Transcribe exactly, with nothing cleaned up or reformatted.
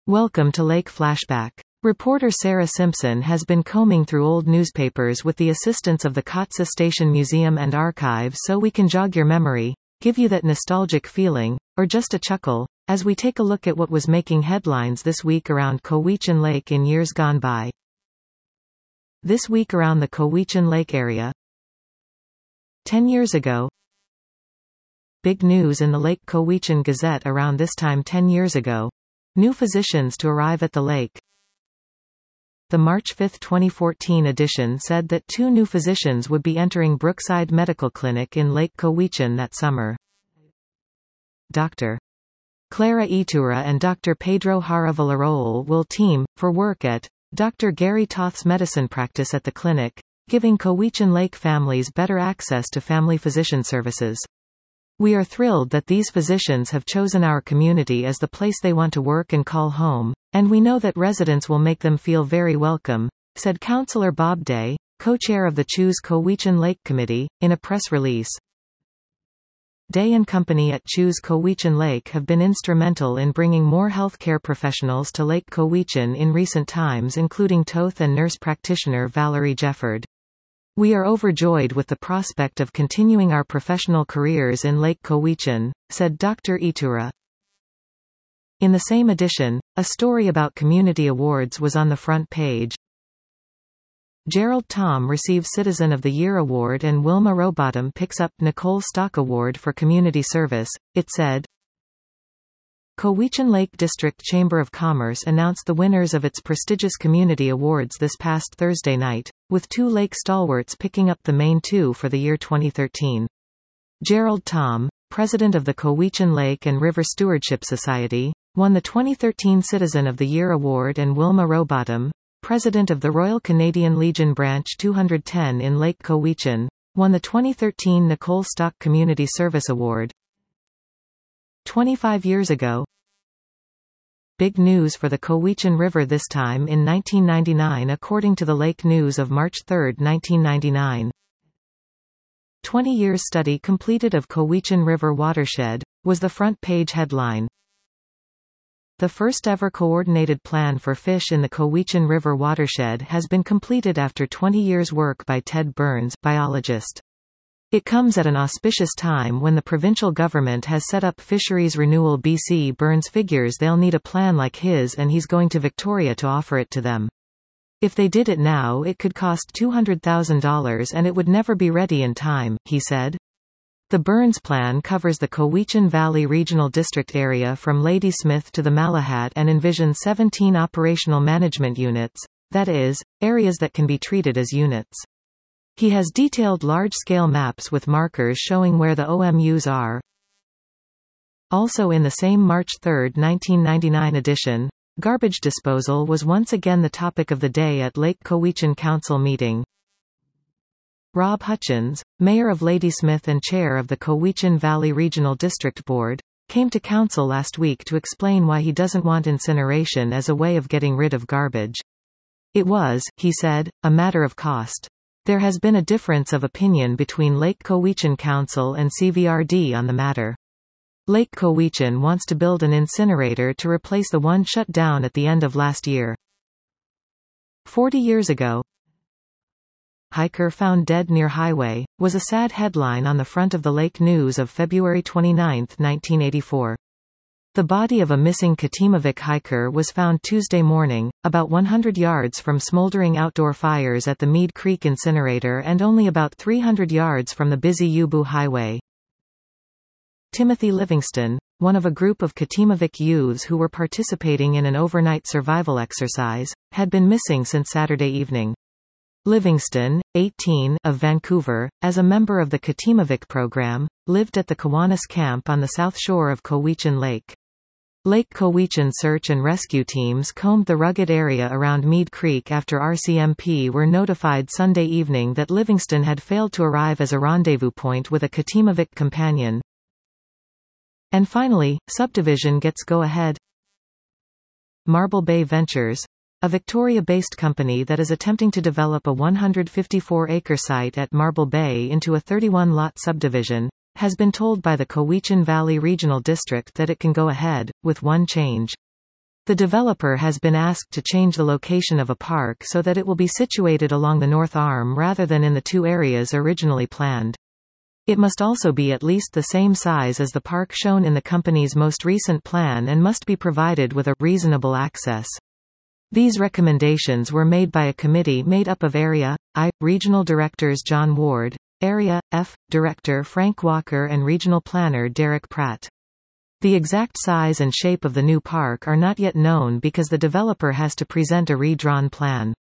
Welcome to Lake Flashback. Reporter Sarah Simpson has been combing through old newspapers with the assistance of the Kotze Station Museum and Archive so we can jog your memory, give you that nostalgic feeling, or just a chuckle, as we take a look at what was making headlines this week around Cowichan Lake in years gone by. This week around the Cowichan Lake area. Ten years ago. Big news in the Lake Cowichan Gazette around this time ten years ago. New physicians to arrive at the lake. The March fifth twenty fourteen edition said that two new physicians would be entering Brookside Medical Clinic in Lake Cowichan that summer. Doctor Clara Iturra and Doctor Pedro Jara Villarroel will team, for work at Doctor Gary Toth's medicine practice at the clinic, giving Cowichan Lake families better access to family physician services. We are thrilled that these physicians have chosen our community as the place they want to work and call home, and we know that residents will make them feel very welcome, said Councillor Bob Day, co-chair of the Choose Cowichan Lake Committee, in a press release. Day and company at Choose Cowichan Lake have been instrumental in bringing more healthcare professionals to Lake Cowichan in recent times, including Toth and nurse practitioner Valerie Jefford. We are overjoyed with the prospect of continuing our professional careers in Lake Cowichan, said Doctor Iturra. In the same edition, a story about community awards was on the front page. Gerald Tom receives Citizen of the Year award and Wilma Rowbottom picks up Nicole Stock Award for community service, it said. Cowichan Lake District Chamber of Commerce announced the winners of its prestigious community awards this past Thursday night, with two lake stalwarts picking up the main two for the year twenty thirteen. Gerald Tom, president of the Cowichan Lake and River Stewardship Society, won the twenty thirteen Citizen of the Year award, and Wilma Rowbottom, president of the Royal Canadian Legion Branch two hundred ten in Lake Cowichan, won the twenty thirteen Nicole Stock Community Service Award. twenty-five years ago. Big news for the Cowichan River this time in nineteen ninety-nine according to the Lake News of March third nineteen ninety-nine. twenty years study completed of Cowichan River watershed, was the front page headline. The first ever coordinated plan for fish in the Cowichan River watershed has been completed after twenty years work by Ted Burns, biologist. It comes at an auspicious time when the provincial government has set up Fisheries Renewal B C. Burns figures they'll need a plan like his, and he's going to Victoria to offer it to them. If they did it now, it could cost two hundred thousand dollars and it would never be ready in time, he said. The Burns plan covers the Cowichan Valley Regional District area from Ladysmith to the Malahat and envisions seventeen operational management units, that is, areas that can be treated as units. He has detailed large-scale maps with markers showing where the O M Us are. Also in the same March third nineteen ninety-nine edition, garbage disposal was once again the topic of the day at Lake Cowichan Council meeting. Rob Hutchins, mayor of Ladysmith and chair of the Cowichan Valley Regional District Board, came to council last week to explain why he doesn't want incineration as a way of getting rid of garbage. It was, he said, a matter of cost. There has been a difference of opinion between Lake Cowichan Council and C V R D on the matter. Lake Cowichan wants to build an incinerator to replace the one shut down at the end of last year. Forty years ago. Hiker found dead near highway, was a sad headline on the front of the Lake News of February twenty-ninth nineteen eighty-four. The body of a missing Katimavik hiker was found Tuesday morning, about one hundred yards from smoldering outdoor fires at the Mead Creek incinerator and only about three hundred yards from the busy Yubu Highway. Timothy Livingston, one of a group of Katimavik youths who were participating in an overnight survival exercise, had been missing since Saturday evening. Livingston, eighteen, of Vancouver, as a member of the Katimavik program, lived at the Kiwanis camp on the south shore of Cowichan Lake. Lake Cowichan search and rescue teams combed the rugged area around Mead Creek after R C M P were notified Sunday evening that Livingston had failed to arrive as a rendezvous point with a Katimavik companion. And finally, Subdivision gets go-ahead. Marble Bay Ventures, a Victoria-based company that is attempting to develop a one hundred fifty-four acre site at Marble Bay into a thirty-one lot subdivision, has been told by the Cowichan Valley Regional District that it can go ahead, with one change. The The developer has been asked to change the location of a park so that it will be situated along the north arm rather than in the two areas originally planned. It must also be at least the same size as the park shown in the company's most recent plan and must be provided with a reasonable access. These recommendations were made by a committee made up of Area I Regional Directors John Ward, Area F Director Frank Walker and Regional Planner Derek Pratt. The exact size and shape of the new park are not yet known because the developer has to present a redrawn plan.